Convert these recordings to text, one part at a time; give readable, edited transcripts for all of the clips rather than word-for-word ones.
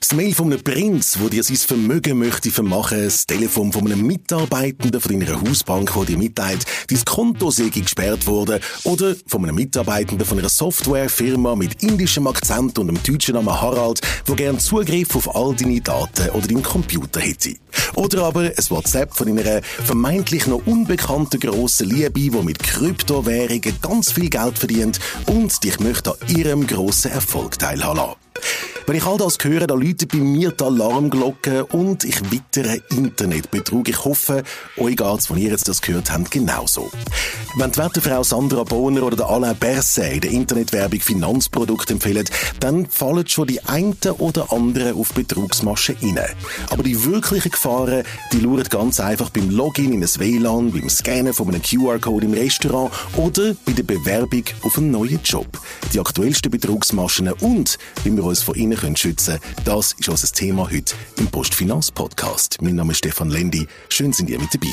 Das Mail von einem Prinz, der dir sein Vermögen möchte vermachen, das Telefon von einem Mitarbeitenden von deiner Hausbank, der dir mitteilt, dein Konto sei gesperrt worden, oder von einem Mitarbeitenden von einer Softwarefirma mit indischem Akzent und einem deutschen Namen Harald, der gerne Zugriff auf all deine Daten oder deinen Computer hätte. Oder aber ein WhatsApp von einer vermeintlich noch unbekannten grossen Liebe, die mit Kryptowährungen ganz viel Geld verdient und dich möchte an ihrem grossen Erfolg teilhaben lassen. Wenn ich all das höre, dann läutet bei mir die Alarmglocke und ich wittere Internetbetrug. Ich hoffe, euch geht's, wenn ihr jetzt das gehört habt, genauso. Wenn die Wetterfrau Sandra Bohner oder der Alain Berset in der Internetwerbung Finanzprodukte empfehlen, dann fallen schon die einen oder anderen auf Betrugsmaschen rein. Aber die wirklichen Gefahren, die lauern ganz einfach beim Login in ein WLAN, beim Scannen von einem QR-Code im Restaurant oder bei der Bewerbung auf einen neuen Job. Die aktuellsten Betrugsmaschen und wie wir uns von innen schützen können, das ist unser Thema heute im Postfinanz-Podcast. Mein Name ist Stefan Lendi. Schön sind ihr mit dabei.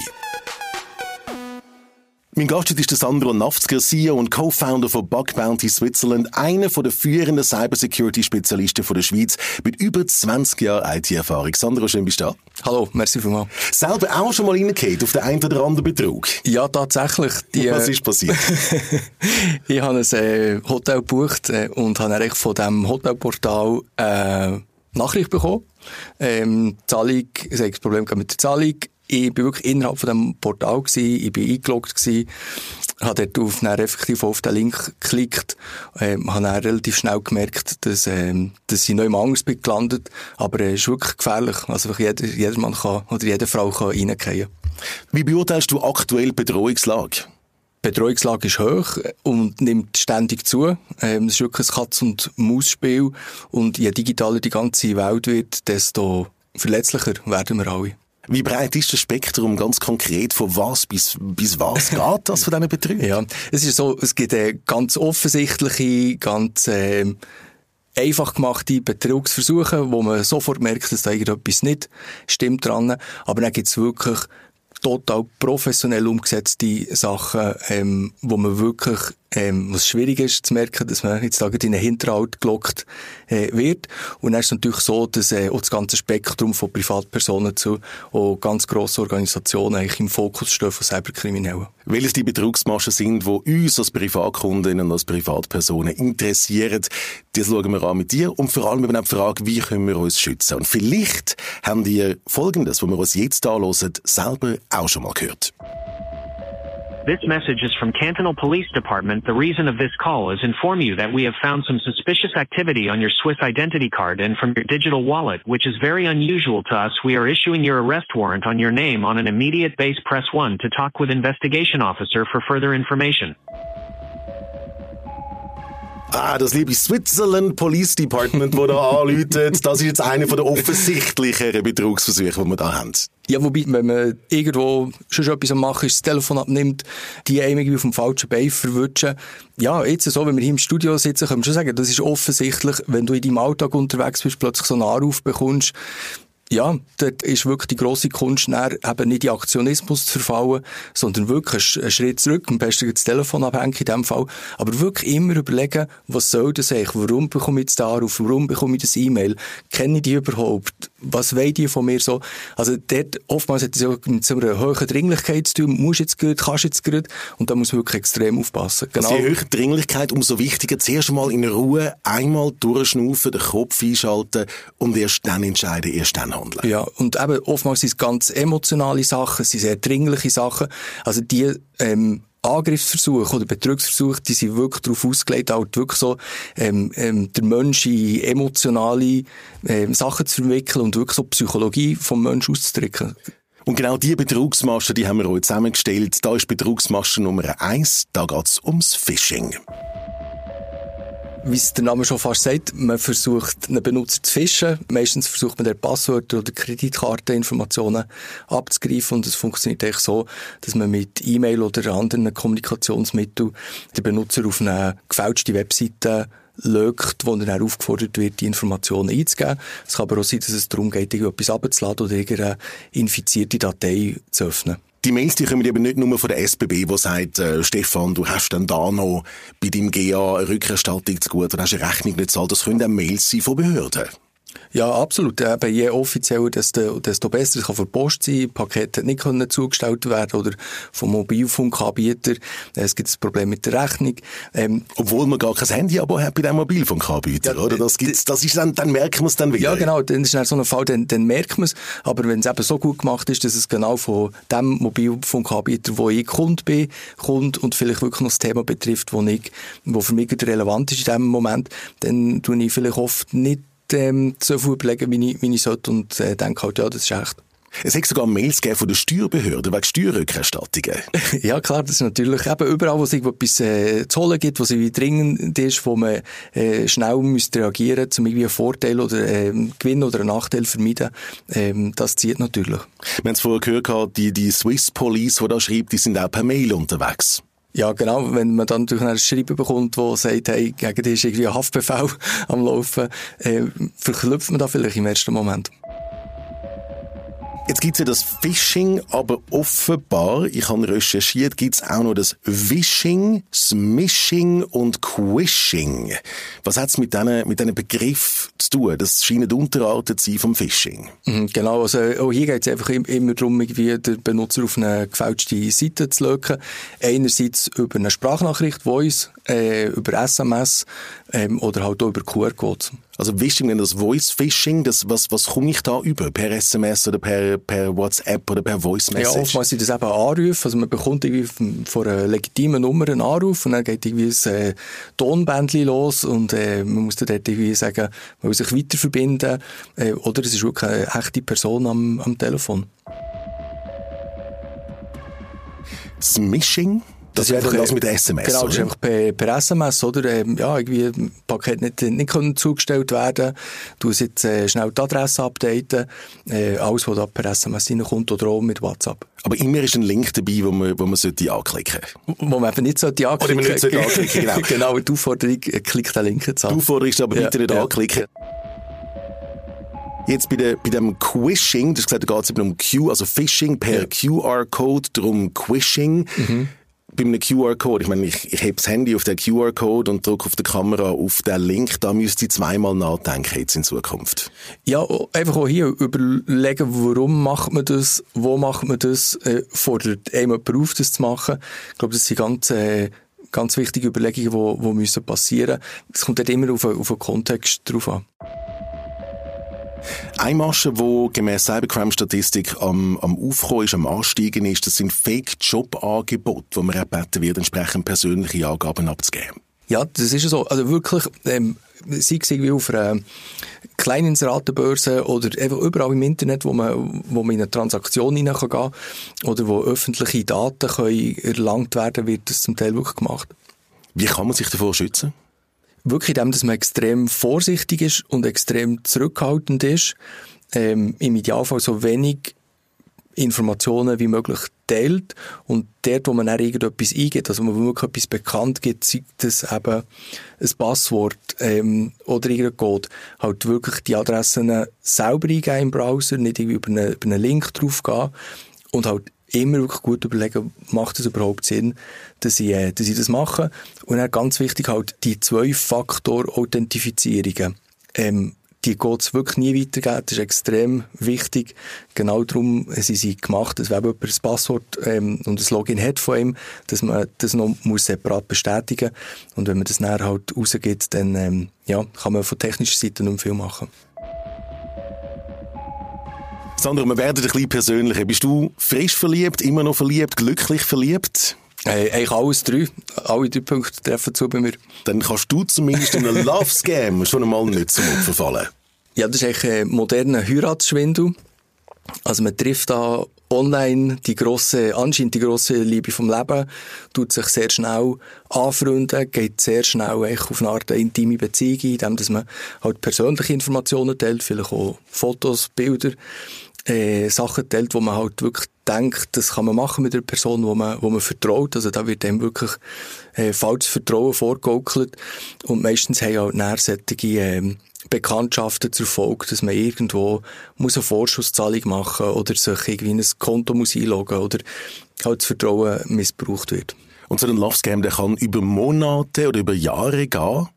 Mein Gast ist der Sandro Nafzger, CEO und Co-Founder von Bug Bounty Switzerland, einer der führenden Cybersecurity-Spezialisten der Schweiz mit über 20 Jahren IT-Erfahrung. Sandro, schön bist du da. Hallo, merci vielmals. Selber auch schon mal reingefallen auf den einen oder anderen Betrug? Ja, tatsächlich. Was ist passiert? Ich habe ein Hotel gebucht und habe eigentlich von diesem Hotelportal Nachricht bekommen. Zahlung, es hat ein Problem mit der Zahlung. Ich bin wirklich innerhalb von diesem Portal gewesen, ich bin eingeloggt gewesen, habe dort effektiv auf den Link geklickt, habe dann relativ schnell gemerkt, dass ich noch im anders bin gelandet, aber es ist wirklich gefährlich, also jeder Mann kann, oder jede Frau kann reingehen. Wie beurteilst du aktuell die Bedrohungslage? Die Bedrohungslage ist hoch und nimmt ständig zu. Es ist wirklich ein Katz-und-Maus-Spiel und je digitaler die ganze Welt wird, desto verletzlicher werden wir alle. Wie breit ist das Spektrum ganz konkret? Von was bis was geht das von diesen Betrügen? Ja, es ist so, es gibt ganz offensichtliche, ganz einfach gemachte Betrugsversuche, wo man sofort merkt, dass da irgendetwas nicht stimmt dran. Aber dann gibt es wirklich total professionell umgesetzte Sachen, wo man wirklich, was schwierig ist zu merken, dass man jetzt da in den Hinterhalt gelockt wird. Und dann ist es natürlich so, dass auch das ganze Spektrum von Privatpersonen zu auch ganz grossen Organisationen eigentlich im Fokus stehen von Cyberkriminellen. Welches die Betrugsmaschen sind, die uns als Privatkundinnen und als Privatpersonen interessieren, das schauen wir an mit dir und vor allem eben auch die Frage, wie können wir uns schützen. Und vielleicht haben die Folgendes, was wir uns jetzt anhören, selber auch schon mal gehört. This message is from Cantonal Police Department. The reason of this call is inform you that we have found some suspicious activity on your Swiss identity card and from your digital wallet, which is very unusual to us. We are issuing your arrest warrant on your name on an immediate base. Press 1 to talk with investigation officer for further information. Das liebe Switzerland Police Department, das da anläutet, das ist jetzt einer der offensichtlicheren Betrugsversuche, die wir da haben. Ja, wobei, wenn man irgendwo schon etwas am Machen ist, das Telefon abnimmt, die einem irgendwie auf dem falschen Bein verwutschen. Ja, jetzt so, wenn wir hier im Studio sitzen, können wir schon sagen, das ist offensichtlich, wenn du in deinem Alltag unterwegs bist, plötzlich so einen Anruf bekommst. Ja, dort ist wirklich die grosse Kunst, eben nicht in Aktionismus zu verfallen, sondern wirklich einen Schritt zurück, am besten das Telefon abhängen in dem Fall, aber wirklich immer überlegen, was soll das eigentlich, warum bekomme ich jetzt den Anruf, warum bekomme ich das E-Mail, kenne ich die überhaupt, was wollen die von mir so, also dort oftmals hat es ja mit so einer hohen Dringlichkeit zu tun, musst jetzt gut, kannst jetzt gut, und da muss man wirklich extrem aufpassen. Genau. Also je höhere Dringlichkeit, umso wichtiger, zuerst mal in Ruhe, einmal durchschnaufen, den Kopf einschalten und erst dann entscheiden, erst dann handeln. Ja, und eben oftmals sind es ganz emotionale Sachen, es sind sehr dringliche Sachen. Also die Angriffsversuche oder Betrugsversuche, die sind wirklich darauf ausgelegt, halt wirklich so der Mensch in emotionale Sachen zu verwickeln und wirklich so die Psychologie vom Menschen auszudrücken. Und genau diese Betrugsmasche, die haben wir heute zusammengestellt. Da ist Betrugsmasche Nummer 1, da geht es ums Phishing. Wie es der Name schon fast sagt, man versucht, einen Benutzer zu fischen. Meistens versucht man, Passwörter oder Kreditkarteninformationen abzugreifen. Und es funktioniert eigentlich so, dass man mit E-Mail oder anderen Kommunikationsmitteln den Benutzer auf eine gefälschte Webseite lockt, wo er dann aufgefordert wird, die Informationen einzugeben. Es kann aber auch sein, dass es darum geht, etwas abzuladen oder irgendeine infizierte Datei zu öffnen. Die Mails, die kommen eben nicht nur von der SBB, die sagt, Stefan, du hast dann da noch bei deinem GA eine Rückerstattung zu gut, du hast eine Rechnung nicht gezahlt. Das können auch Mails sein von Behörden. Ja, absolut. Eben, je offizieller, desto besser. Es kann von der Post sein, Pakete nicht können zugestellt werden oder vom Mobilfunkanbieter. Es gibt ein Problem mit der Rechnung. Obwohl man gar kein Handy-Abo hat bei dem Mobilfunkanbieter, oder? Das ist dann merkt man es dann wieder. Ja, genau. Dann ist dann so ein Fall, dann merkt man es. Aber wenn es eben so gut gemacht ist, dass es genau von dem Mobilfunkanbieter, wo ich Kunde bin, kommt und vielleicht wirklich noch das Thema betrifft, wo für mich relevant ist in dem Moment, dann tue ich vielleicht oft nicht so viel überlegen, wie ich sollte und denke halt, ja, das ist echt. Es hat sogar Mails gegeben von der Steuerbehörde wegen Steuerrückerstattungen. Ja, klar, das ist natürlich eben überall, wo es irgendetwas zu holen gibt, was irgendwie dringend ist, wo man schnell müsste reagieren, um irgendwie einen Vorteil oder Gewinn oder einen Nachteil zu vermeiden. Das zieht natürlich. Wir haben es vorher gehört, die Swiss Police, die da schreibt, die sind auch per Mail unterwegs. Ja, genau. Wenn man dann durch ein Schreiben bekommt, das sagt, hey, gegen dich ist irgendwie ein Haftbefehl am Laufen, verklüpft man da vielleicht im ersten Moment. Jetzt gibt's ja das Phishing, aber offenbar, ich habe recherchiert, gibt's auch noch das Wishing, Smishing und Quishing. Was hat's mit diesen Begriffen zu tun? Das scheinen Unterarten zu sein vom Phishing. Genau, also auch hier geht's einfach immer darum, irgendwie den Benutzer auf eine gefälschte Seite zu locken. Einerseits über eine Sprachnachricht, Voice, über SMS oder halt auch über QR-Codes. Also Phishing, das Voice-Phishing, was komme ich da über? Per SMS oder per WhatsApp oder per Voice-Message? Ja, oftmals sind das eben Anrufe. Also man bekommt irgendwie von einer legitimen Nummer einen Anruf und dann geht irgendwie ein Tonbändchen los und man muss dann dort irgendwie sagen, man will sich weiter verbinden oder es ist wirklich eine echte Person am Telefon. Smishing? Das ist einfach das mit SMS, genau, oder? Das ist einfach per SMS, oder? Ja, irgendwie ein Paket nicht können zugestellt werden. Du musst jetzt schnell die Adresse updaten. Alles, was da per SMS reinkommt oder auch mit WhatsApp. Aber immer ist ein Link dabei, wo man sollte anklicken. Wo man eben nicht sollte anklicken. Oder man nicht sollte anklicken, genau. Genau, die Aufforderung, klickt den Link jetzt an. Die Aufforderung ist aber bitte nicht anklicken. Jetzt bei dem Quishing, du hast gesagt, da geht es eben um also Phishing per QR-Code, darum Quishing. Bei einem QR-Code, ich meine, ich heb das Handy auf den QR-Code und drücke auf der Kamera auf den Link, da müsste ich zweimal nachdenken jetzt in Zukunft. Ja, einfach auch hier überlegen, warum macht man das, wo macht man das, fordert einem jemand auf, das zu machen. Ich glaube, das sind ganz wichtige Überlegungen, die müssen passieren. Es kommt halt immer auf den Kontext drauf an. Eine Masche, die gemäss Cybercrime-Statistik am Aufkommen ist, am Ansteigen ist, das sind Fake-Job-Angebote, wo man gebeten wird, entsprechend persönliche Angaben abzugeben. Ja, das ist so. Also wirklich, sei es irgendwie auf einer kleinen Inseratenbörse oder einfach überall im Internet, wo man in eine Transaktion hinein kann gehen oder wo öffentliche Daten können erlangt werden, wird das zum Teil wirklich gemacht. Wie kann man sich davor schützen? Wirklich indem, dass man extrem vorsichtig ist und extrem zurückhaltend ist. Im Idealfall so wenig Informationen wie möglich teilt. Und dort, wo man dann irgendetwas eingibt, also wo man wirklich etwas bekannt gibt, sei das eben ein Passwort oder irgendein Code, halt wirklich die Adressen selber eingeben im Browser, nicht irgendwie über einen Link drauf gehen und halt immer wirklich gut überlegen, macht es überhaupt Sinn, dass ich das mache. Und dann ganz wichtig halt die 2-Faktor-Authentifizierungen. Die geht es wirklich nie weitergeben. Das ist extrem wichtig. Genau darum sind sie gemacht, dass wenn jemand ein Passwort und ein Login hat von ihm, dass man das noch separat bestätigen muss. Und wenn man das nachher halt rausgibt, dann kann man von technischer Seite nicht mehr viel machen. Sandra, wir werden ein bisschen persönlicher. Bist du frisch verliebt, immer noch verliebt, glücklich verliebt? Eigentlich alles drei. Alle 3 Punkte treffen zu bei mir. Dann kannst du zumindest in einem Love-Scam schon einmal nicht zum Opfer fallen. Ja, das ist eigentlich ein moderner Heiratsschwindel. Also man trifft da online anscheinend die grosse Liebe vom Leben, tut sich sehr schnell anfreunden, geht sehr schnell auf eine Art intime Beziehung ein, indem dass man halt persönliche Informationen teilt, vielleicht auch Fotos, Bilder, Sachen teilt, wo man halt wirklich denkt, das kann man machen mit einer Person, wo man vertraut. Also da wird einem wirklich falsches Vertrauen vorgegaukelt. Und meistens haben halt näher solche Bekanntschaften zur Folge, dass man irgendwo muss eine Vorschusszahlung machen oder sich irgendwie in ein Konto muss einloggen oder halt das Vertrauen missbraucht wird. Und so ein Love-Scam, der kann über Monate oder über Jahre gehen?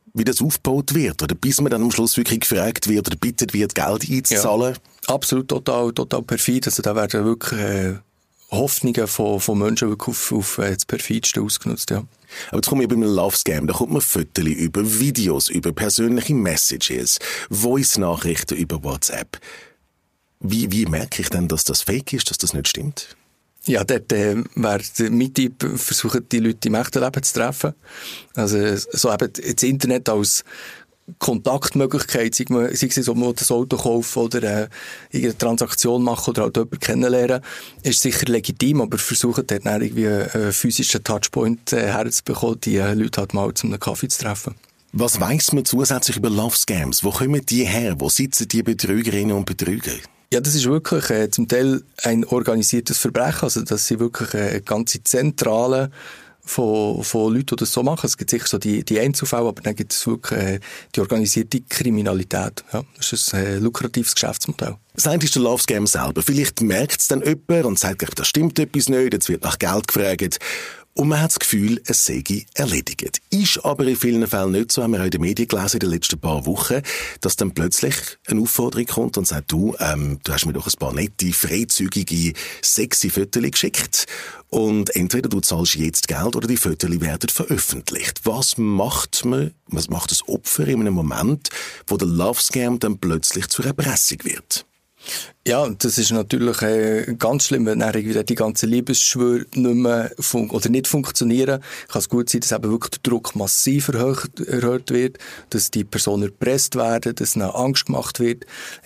wie das aufgebaut wird, oder bis man dann am Schluss wirklich gefragt wird oder bittet wird, Geld einzuzahlen? Ja, absolut, total perfid. Also da werden wirklich Hoffnungen von Menschen wirklich auf das Perfidste ausgenutzt, ja. Aber jetzt kommen wir bei einem Love-Scam, da kommt man Fotos über, Videos über, persönliche Messages, Voice-Nachrichten über WhatsApp. Wie merke ich denn, dass das fake ist, dass das nicht stimmt? Ja, dort wird mit versuchen, die Leute im echten Leben zu treffen. Also so eben das Internet als Kontaktmöglichkeit, sei es, ob man das Auto kaufen oder irgendeine Transaktion machen oder halt jemanden kennenlernen, ist sicher legitim, aber versuchen dort dann irgendwie einen physischen Touchpoint herzubekommen, die Leute halt mal zu einem Kaffee zu treffen. Was weiss man zusätzlich über Love-Scams? Wo kommen die her? Wo sitzen die Betrügerinnen und Betrüger? Ja, das ist wirklich zum Teil ein organisiertes Verbrechen. Also das sind wirklich ganze Zentralen von Leuten, die das so machen. Es gibt sicher so die Einzelfälle, aber dann gibt es wirklich die organisierte Kriminalität. Ja, das ist ein lukratives Geschäftsmodell. Das eine ist der Love-Scam selber. Vielleicht merkt es dann jemand und sagt, da stimmt etwas nicht, jetzt wird nach Geld gefragt. Und man hat das Gefühl, es sei erledigt. Ist aber in vielen Fällen nicht so, haben wir auch in den Medien gelesen in den letzten paar Wochen, dass dann plötzlich eine Aufforderung kommt und sagt, du hast mir doch ein paar nette, freizügige, sexy Fotos geschickt. Und entweder du zahlst jetzt Geld oder die Fotos werden veröffentlicht. Was macht das Opfer in einem Moment, wo der Love-Scam dann plötzlich zur Erpressung wird? Ja, das ist natürlich ganz schlimm, wenn dann irgendwie die ganzen Liebesschwüre nicht mehr oder nicht funktionieren. Kann es gut sein, dass eben wirklich der Druck massiv erhöht wird, dass die Personen erpresst werden, dass ihnen Angst gemacht wird.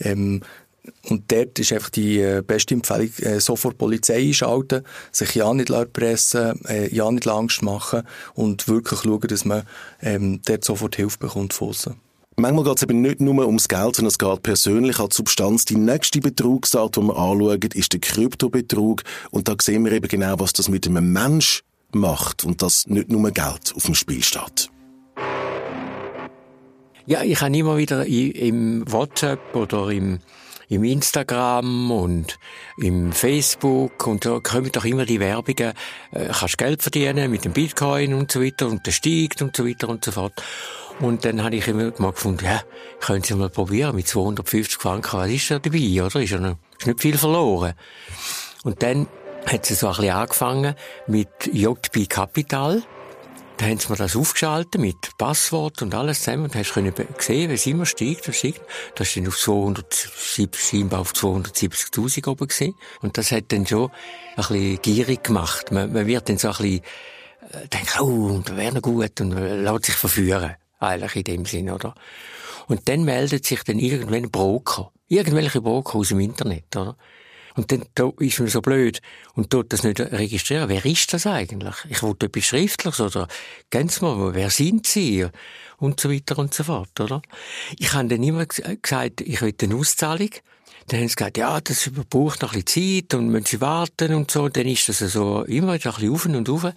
Und dort ist einfach die beste Empfehlung, sofort Polizei einschalten, sich ja nicht erpressen, ja nicht Angst machen und wirklich schauen, dass man dort sofort Hilfe bekommt von aussen. Manchmal geht es eben nicht nur ums Geld, sondern es geht persönlich an die Substanz. Die nächste Betrugsart, die wir anschauen, ist der Kryptobetrug. Und da sehen wir eben genau, was das mit einem Mensch macht und dass nicht nur Geld auf dem Spiel steht. Ja, ich habe immer wieder im WhatsApp oder im Instagram und im Facebook und da kommen doch immer die Werbungen, kannst Geld verdienen mit dem Bitcoin und so weiter und der steigt und so weiter und so fort. Und dann habe ich immer mal gefunden, ja, können Sie mal probieren mit 250 Franken, was ist da dabei, oder? Ist nicht viel verloren. Und dann hat sie so ein bisschen angefangen mit JB Capital. Da haben sie mir das aufgeschaltet mit Passwort und alles zusammen und hast können sehen, wie es immer steigt und steigt. Das ist dann auf 270.000 oben gesehen. Und das hat dann schon ein bisschen gierig gemacht. Man wird dann so ein bisschen denken, oh, das wäre noch gut und lässt sich verführen. Eigentlich in dem Sinn, oder? Und dann meldet sich dann irgendwelche Broker aus dem Internet, oder? Und dann da ist man so blöd und tut das nicht registrieren. Wer ist das eigentlich? Ich wollte etwas Schriftliches oder geben Sie mal, wer sind Sie? Und so weiter und so fort, oder? Ich habe dann immer gesagt, ich will eine Auszahlung. Dann haben sie gesagt, ja, das braucht noch ein bisschen Zeit und müssen Sie warten und so. Dann ist das so immer ein bisschen auf und auf.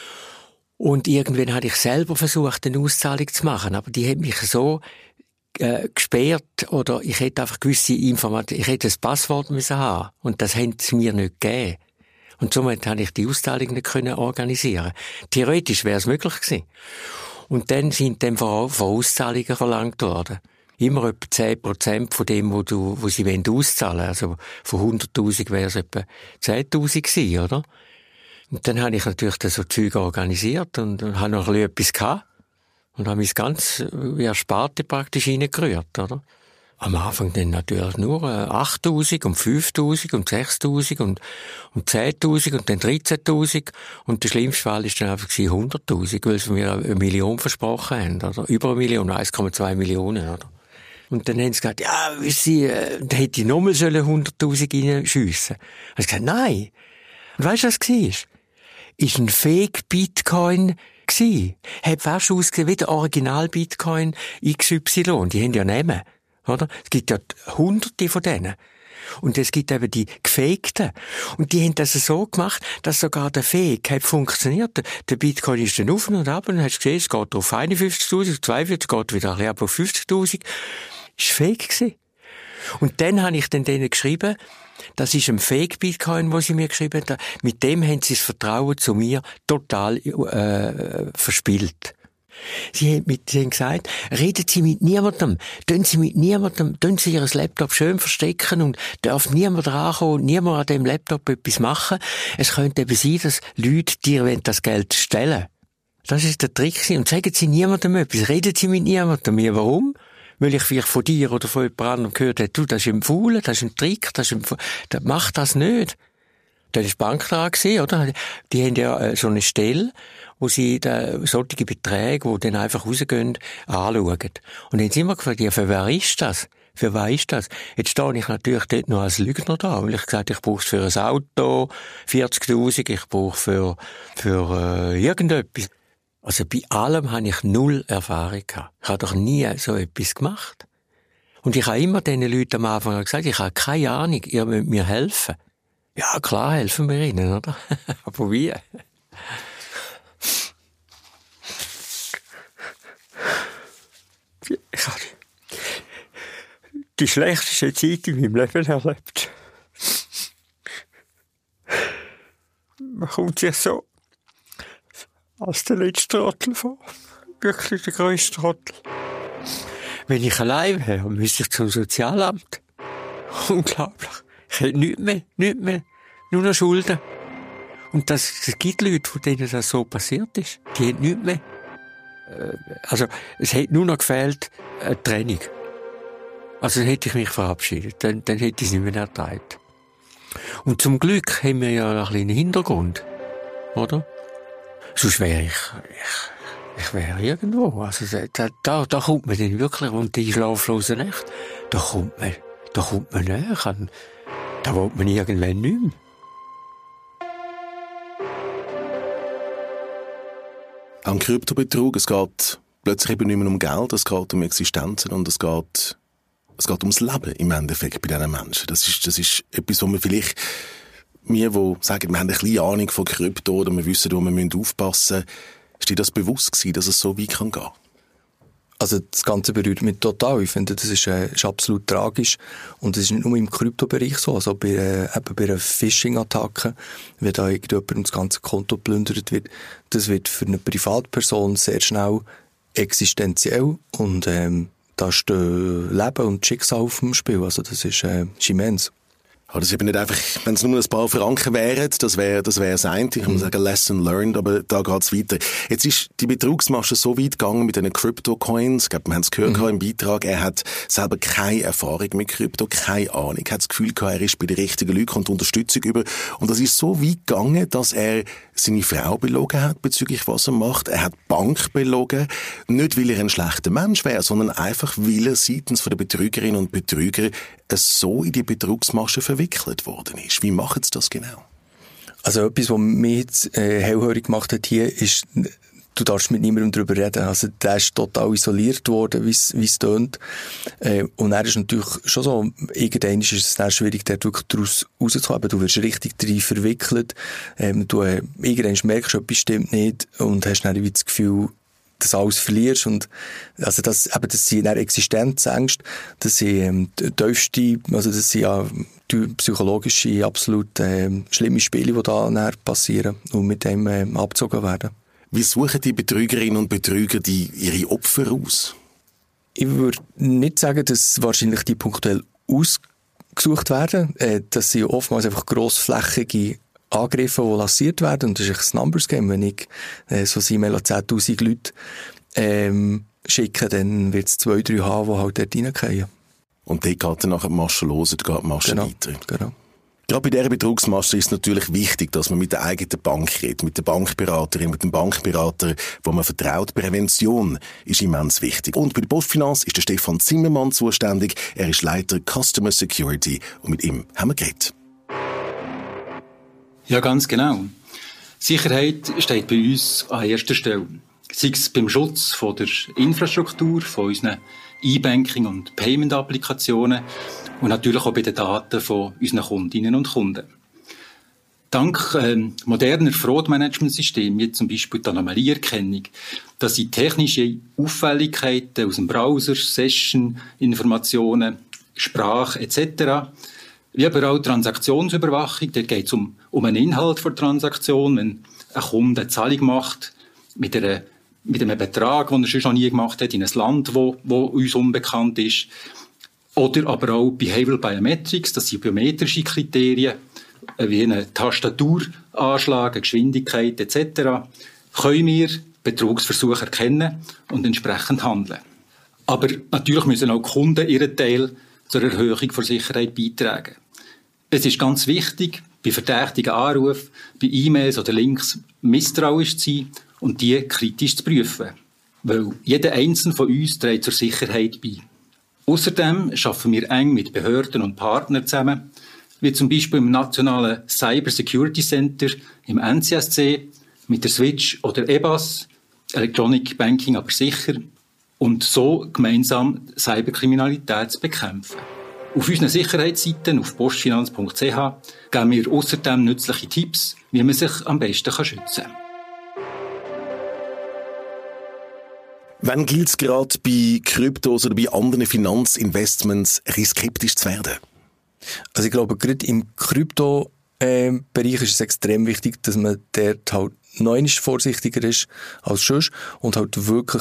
Und irgendwann habe ich selber versucht, eine Auszahlung zu machen, aber die hat mich so gesperrt oder ich hätte einfach gewisse Informationen, ich hätte ein Passwort müssen haben und das haben sie mir nicht gegeben. Und somit habe ich die Auszahlung nicht organisieren. Theoretisch wäre es möglich gewesen. Und dann sind dann Vorauszahlungen verlangt worden. Immer etwa 10% von dem, wo sie auszahlen wollen. Also von 100.000 wäre es etwa 10.000 gewesen, oder? Und dann habe ich natürlich so Zeug organisiert und habe noch ein bisschen etwas gehabt. Und habe mich ganz wie Ersparte praktisch reingerührt, oder? Am Anfang dann natürlich nur 8.000 und 5.000 und 6.000 und 10.000 und dann 13.000. Und der schlimmste Fall war dann einfach 100.000, weil sie mir 1 Million versprochen haben, oder? Über 1 Million, 1,2 Millionen, oder? Und dann haben sie gesagt, ja, da hätte ich nochmal 100.000 reinschiessen. Und ich gesagt, nein. Und weißt du, was es war? Ist ein Fake-Bitcoin gsi. Hat fast ausgesehen wie der Original-Bitcoin XY. Die haben ja Namen, oder? Es gibt ja Hunderte von denen. Und es gibt eben die gefakten. Und die haben das so gemacht, dass sogar der Fake hat funktioniert. Der Bitcoin ist dann auf und ab und hast gesehen, es geht auf 51.000, 42, geht wieder ein bisschen auf 50.000. Ist Fake gsi. Und dann habe ich denen geschrieben, das ist ein Fake-Bitcoin, wo sie mir geschrieben haben. Mit dem haben sie das Vertrauen zu mir total verspielt. Sie haben gesagt, reden Sie mit niemandem, tun Sie Ihr Laptop schön verstecken und darf niemand rankommen, niemand an dem Laptop etwas machen. Es könnte eben sein, dass Leute dir das Geld stellen. Das ist der Trick. Und sagen Sie niemandem etwas, reden Sie mit niemandem. Ja, warum? Weil ich vielleicht von dir oder von jemand anderem gehört habe, du, das ist ein Faulen, das ist ein Trick, mach das nicht. Da war die Bank dran gewesen, oder? Die haben ja so eine Stelle, wo sie solche Beträge, die dann einfach rausgehen, anschauen. Und dann haben sie immer gefragt, ja, für wer ist das? Für was ist das? Jetzt stehe ich natürlich dort noch als Lügner da, weil ich gesagt habe, ich brauche es für ein Auto, 40'000, ich brauche für irgendetwas. Also bei allem habe ich 0 Erfahrung gehabt. Ich habe doch nie so etwas gemacht. Und ich habe immer diesen Leuten am Anfang gesagt, ich habe keine Ahnung, ihr müsst mir helfen. Ja, klar, helfen wir ihnen, oder? Aber wie? Ich habe die schlechteste Zeit in meinem Leben erlebt. Man kommt sich so als der letzte Trottel vor. Wirklich der grösste Trottel. Wenn ich allein wäre, müsste ich zum Sozialamt. Unglaublich. Ich hätte nichts mehr. Nur noch Schulden. Und es gibt Leute, von denen das so passiert ist. Die haben nichts mehr. Also, es hätte nur noch gefehlt, eine Trennung. Also, dann hätte ich mich verabschiedet. Dann hätte ich es nicht mehr ertragen. Und zum Glück haben wir ja noch ein bisschen einen Hintergrund. Oder? Sonst wäre ich wäre irgendwo. Also, da kommt man dann wirklich, und die schlaflosen Nächte, da kommt man näher an. Da will man irgendwann nicht mehr. Am Kryptobetrug, es geht plötzlich eben nicht mehr um Geld, es geht um Existenzen und es geht ums Leben im Endeffekt bei diesen Menschen. Das ist etwas, wo wir vielleicht, wir sagen, wir haben eine kleine Ahnung von Krypto oder wir wissen, wo wir aufpassen müssen, ist dir das bewusst gewesen, dass es so weit gehen kann? Also das Ganze berührt mich total. Ich finde, das ist absolut tragisch. Und es ist nicht nur im Kryptobereich so. Also bei einer Phishing-Attacke, wenn da irgendjemand das ganze Konto plündert wird, das wird für eine Privatperson sehr schnell existenziell. Und da stehen Leben und Schicksal auf dem Spiel. Also das ist immens. Aber das ist eben nicht einfach, wenn es nur ein paar Franken wären, das wäre das eine. Ich muss sagen, Lesson learned, aber da geht's weiter. Jetzt ist die Betrugsmasche so weit gegangen mit den Crypto-Coins. Ich glaube, wir haben es gehört im Beitrag. Er hat selber keine Erfahrung mit Krypto, keine Ahnung. Er hat das Gefühl gehabt, er ist bei den richtigen Leuten, kommt Unterstützung über. Und das ist so weit gegangen, dass er seine Frau belogen hat bezüglich was er macht. Er hat die Bank belogen. Nicht, weil er ein schlechter Mensch wäre, sondern einfach, weil er seitens von den Betrügerinnen und Betrüger so in die Betrugsmasche verwickelt worden ist. Wie machen sie das genau? Also etwas, was mich jetzt hellhörig gemacht hat hier, ist, du darfst mit niemandem darüber reden. Also der ist total isoliert worden, wie es tönt. Und er ist natürlich schon so, irgendwann ist es dann schwierig, dort wirklich daraus rauszukommen. Du wirst richtig drin verwickelt. Du irgendwann merkst du, etwas stimmt nicht und hast dann das Gefühl, dass alles verlierst. Und also das sind dann Existenzängste, das sind tiefste, also das sind ja psychologische, absolut schlimme Spiele, die da näher passieren und mit dem abgezogen werden. Wie suchen die Betrügerinnen und Betrüger ihre Opfer aus? Ich würde nicht sagen, dass wahrscheinlich die punktuell ausgesucht werden. Das sind oftmals einfach grossflächige Angriffe, die lanciert werden. Und das ist ein Numbers Game. Wenn ich so ein E-Mail an 10'000 Leute schicke, dann wird es 2, 3 haben, die halt dort reingehen. Und dort geht dann nachher die Masche los und geht die Masche weiter. Genau. Gerade bei dieser Betrugsmasche ist es natürlich wichtig, dass man mit der eigenen Bank redet, mit der Bankberaterin, mit dem Bankberater, wo man vertraut. Prävention ist immens wichtig. Und bei der Postfinance ist der Stefan Zimmermann zuständig. Er ist Leiter Customer Security und mit ihm haben wir geredet. Ja, ganz genau. Sicherheit steht bei uns an erster Stelle. Sei es beim Schutz von der Infrastruktur, von unseren E-Banking- und Payment-Applikationen und natürlich auch bei den Daten von unseren Kundinnen und Kunden. Dank moderner Fraud-Management-Systemen, wie zum Beispiel die Anomalieerkennung, dass sie technische Auffälligkeiten aus dem Browser, Session-Informationen, Sprache etc., wie aber auch Transaktionsüberwachung, da geht es um einen Inhalt der Transaktion, wenn ein Kunde eine Zahlung macht mit einer mit einem Betrag, den er schon nie gemacht hat, in ein Land, wo uns unbekannt ist. Oder aber auch Behavioral Biometrics, das sind biometrische Kriterien, wie eine Tastaturanschlag, eine Geschwindigkeit etc. Können wir Betrugsversuche erkennen und entsprechend handeln. Aber natürlich müssen auch die Kunden ihren Teil zur Erhöhung der Sicherheit beitragen. Es ist ganz wichtig, bei verdächtigen Anrufen, bei E-Mails oder Links misstrauisch zu sein und die kritisch zu prüfen. Weil jeder Einzelne von uns trägt zur Sicherheit bei. Außerdem arbeiten wir eng mit Behörden und Partnern zusammen, wie zum Beispiel im Nationalen Cyber Security Center, im NCSC, mit der Switch oder EBAS, Electronic Banking aber sicher, und so gemeinsam Cyberkriminalität zu bekämpfen. Auf unseren Sicherheitsseiten auf postfinanz.ch geben wir außerdem nützliche Tipps, wie man sich am besten schützen kann. Wann gilt es gerade bei Kryptos oder bei anderen Finanzinvestments, skeptisch zu werden? Also ich glaube, gerade im Krypto-Bereich ist es extrem wichtig, dass man dort halt noch vorsichtiger ist als sonst und halt wirklich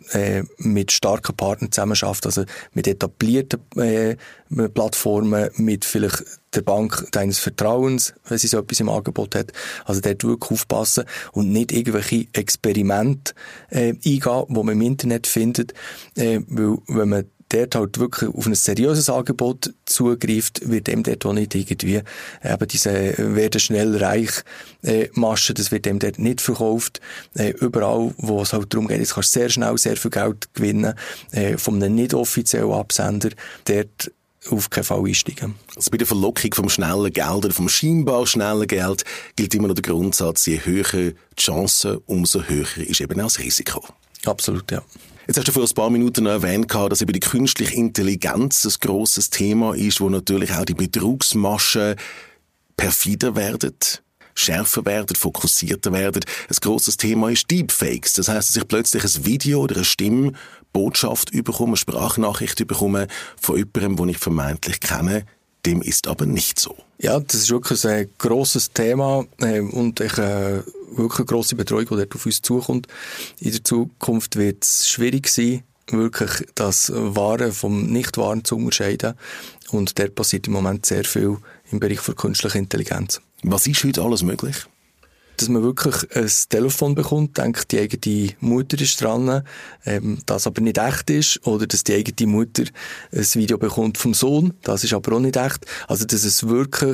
mit starken Partnern zusammenarbeitet, also mit etablierten Plattformen, mit vielleicht der Bank deines Vertrauens, wenn sie so etwas im Angebot hat. Also dort wirklich aufpassen und nicht irgendwelche Experimente eingehen, die man im Internet findet, weil wenn man dort halt wirklich auf ein seriöses Angebot zugreift, wird dem dort auch nicht irgendwie eben diese werden schnell reich Masche, das wird dem dort nicht verkauft. Überall, wo es halt darum geht, jetzt kannst du sehr schnell sehr viel Geld gewinnen von einem nicht offiziellen Absender, dort auf keinen Fall einsteigen. Also bei der Verlockung vom schnellen Geld oder vom scheinbar schnellen Geld gilt immer noch der Grundsatz, je höher die Chance, umso höher ist eben auch das Risiko. Absolut, ja. Jetzt hast du vor ein paar Minuten noch erwähnt, dass eben die künstliche Intelligenz ein grosses Thema ist, wo natürlich auch die Betrugsmaschen perfider werden, schärfer werden, fokussierter werden. Ein grosses Thema ist Deepfakes. Das heisst, dass ich plötzlich ein Video oder eine Stimmbotschaft bekomme, eine Sprachnachricht bekomme von jemandem, den ich vermeintlich kenne. Dem ist aber nicht so. Ja, das ist wirklich ein grosses Thema und wirklich eine grosse Betreuung, die dort auf uns zukommt. In der Zukunft wird es schwierig sein, wirklich das Wahre vom Nicht-Wahren zu unterscheiden. Und dort passiert im Moment sehr viel im Bereich der künstlichen Intelligenz. Was ist heute alles möglich? Dass man wirklich ein Telefon bekommt, denkt, die eigene Mutter ist dran, das aber nicht echt ist, oder dass die eigene Mutter ein Video bekommt vom Sohn, das ist aber auch nicht echt. Also, dass es wirklich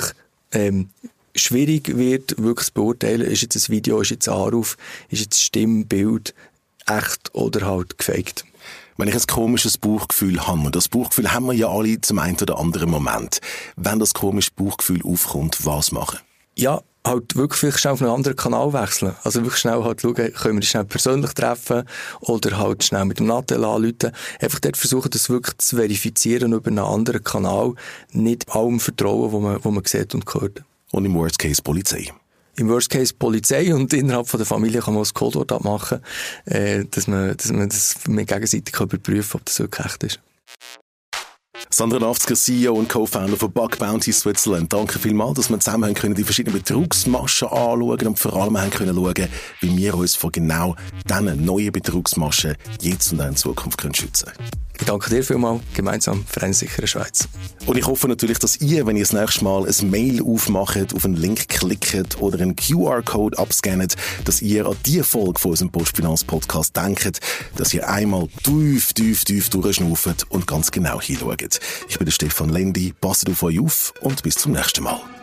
schwierig wird, wirklich zu beurteilen, ist jetzt ein Video, ist jetzt ein Anruf, ist jetzt Stimmbild echt oder halt gefaked. Wenn ich ein komisches Bauchgefühl habe, und das Bauchgefühl haben wir ja alle zum einen oder anderen Moment, wenn das komische Bauchgefühl aufkommt, was machen? Ja, halt wirklich vielleicht schnell auf einen anderen Kanal wechseln. Also wirklich schnell halt schauen, können wir uns schnell persönlich treffen oder halt schnell mit dem Nattel anrufen. Einfach dort versuchen, das wirklich zu verifizieren über einen anderen Kanal. Nicht allem vertrauen, wo man sieht und hört. Und im Worst Case Polizei. Im Worst Case Polizei und innerhalb von der Familie kann man auch das Codewort abmachen, dass man das mit gegenseitig überprüfen kann, ob das wirklich echt ist. Sandra Nafzger, CEO und Co-Founder von Bug Bounty Switzerland. Danke vielmals, dass wir zusammen die verschiedenen Betrugsmaschen anschauen und vor allem schauen, wie wir uns vor genau diesen neuen Betrugsmaschen jetzt und in Zukunft schützen können. Ich danke dir vielmals, gemeinsam für eine sichere Schweiz. Und ich hoffe natürlich, dass ihr, wenn ihr das nächste Mal ein Mail aufmacht, auf einen Link klickt oder einen QR-Code abscannt, dass ihr an die Folge von unserem Postfinanz-Podcast denkt, dass ihr einmal tief durchschnauft und ganz genau hinschaut. Ich bin der Stefan Lendi, passt auf euch auf und bis zum nächsten Mal.